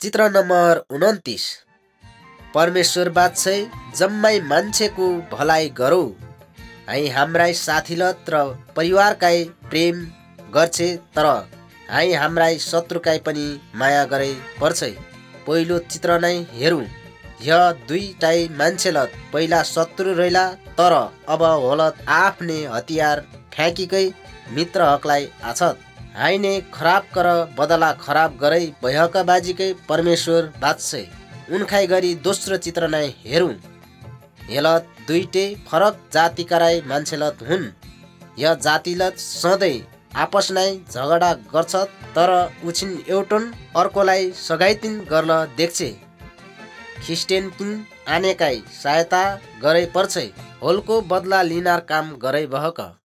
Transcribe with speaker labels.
Speaker 1: चित्र नम्बर 29। परमेश्वर बाँच्छै जम्मै मान्छेको भलाइ गरौ, हाई हाम्राई साथीलत र परिवारकाई प्रेम गर्छे, तर हाई हाम्राई शत्रुकाई पनि माया गरे पर्छै। पहिलो चित्र नै हेरौँ। य दुईटाई मान्छेलत पहिला शत्रु रहिला, तर अब होलत आफ्ने हतियार फ्याँकीकै मित्र हकलाई आछत। हाइने खराब कर बदला खराब गरै भयका बाजीकै परमेश्वर बाँच्छै। उनखाइ गरी दोस्रो चित्र नै हेरौँ। हेलत दुईटे फरक जातिकाराई मान्छेलत हुन्। य जातिलत सधैँ आपस नै झगडा गर्छत, तर उछिन एउटन अर्कोलाई सघाइतिन गर्न देख्छे। ख्रिस्टेन किन आनेकाई सहायता गरै पर्छै, होलको बदला लिनार काम गरै बहक।